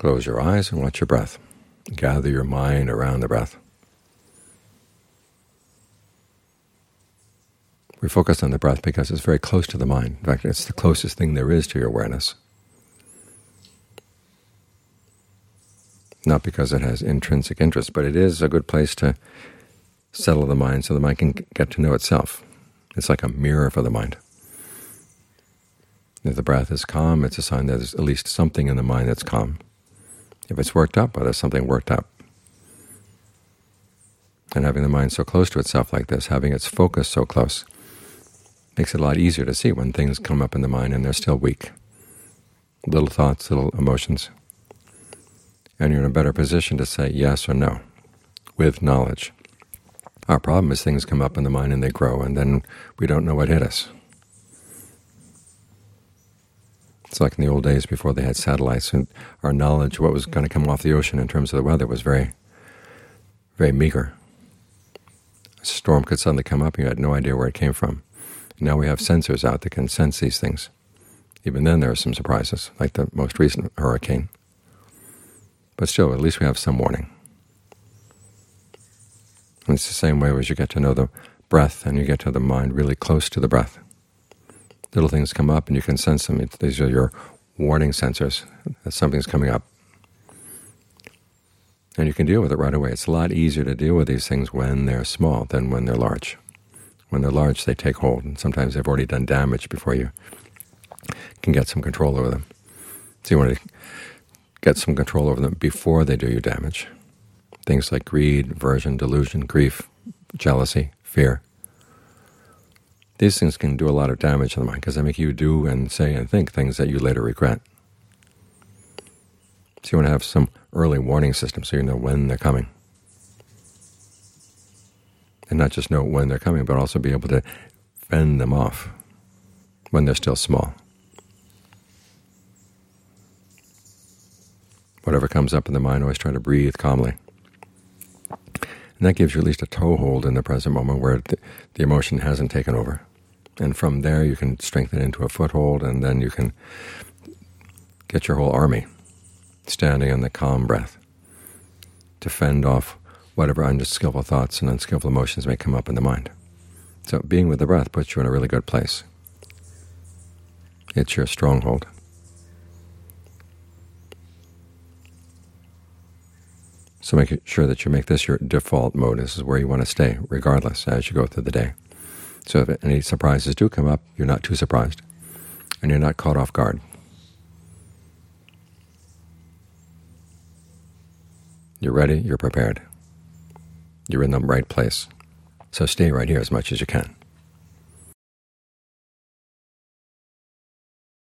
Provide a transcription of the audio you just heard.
Close your eyes and watch your breath. Gather your mind around the breath. We focus on the breath because it's very close to the mind. In fact, it's the closest thing there is to your awareness. Not because it has intrinsic interest, but it is a good place to settle the mind so the mind can get to know itself. It's like a mirror for the mind. If the breath is calm, it's a sign that there's at least something in the mind that's calm. If it's worked up, well, there's something worked up. And having the mind so close to itself like this, having its focus so close, makes it a lot easier to see when things come up in the mind and they're still weak. Little thoughts, little emotions. And you're in a better position to say yes or no with knowledge. Our problem is things come up in the mind and they grow, and then we don't know what hit us. It's like in the old days before they had satellites, and our knowledge of what was going to come off the ocean in terms of the weather was very, very meager. A storm could suddenly come up and you had no idea where it came from. Now we have sensors out that can sense these things. Even then there are some surprises, like the most recent hurricane. But still, at least we have some warning. And it's the same way as you get to know the breath and you get to the mind really close to the breath. Little things come up and you can sense them. These are your warning sensors that something's coming up. And you can deal with it right away. It's a lot easier to deal with these things when they're small than when they're large. When they're large, they take hold, and sometimes they've already done damage before you can get some control over them. So you want to get some control over them before they do you damage. Things like greed, aversion, delusion, grief, jealousy, fear. These things can do a lot of damage to the mind because they make you do and say and think things that you later regret. So you want to have some early warning system so you know when they're coming. And not just know when they're coming, but also be able to fend them off when they're still small. Whatever comes up in the mind, always try to breathe calmly. And that gives you at least a toehold in the present moment where the emotion hasn't taken over. And from there you can strengthen into a foothold, and then you can get your whole army standing on the calm breath to fend off whatever unskillful thoughts and unskillful emotions may come up in the mind. So being with the breath puts you in a really good place. It's your stronghold. So make sure that you make this your default mode. This is where you want to stay, regardless, as you go through the day. So if any surprises do come up, you're not too surprised, and you're not caught off guard. You're ready, you're prepared. You're in the right place. So stay right here as much as you can.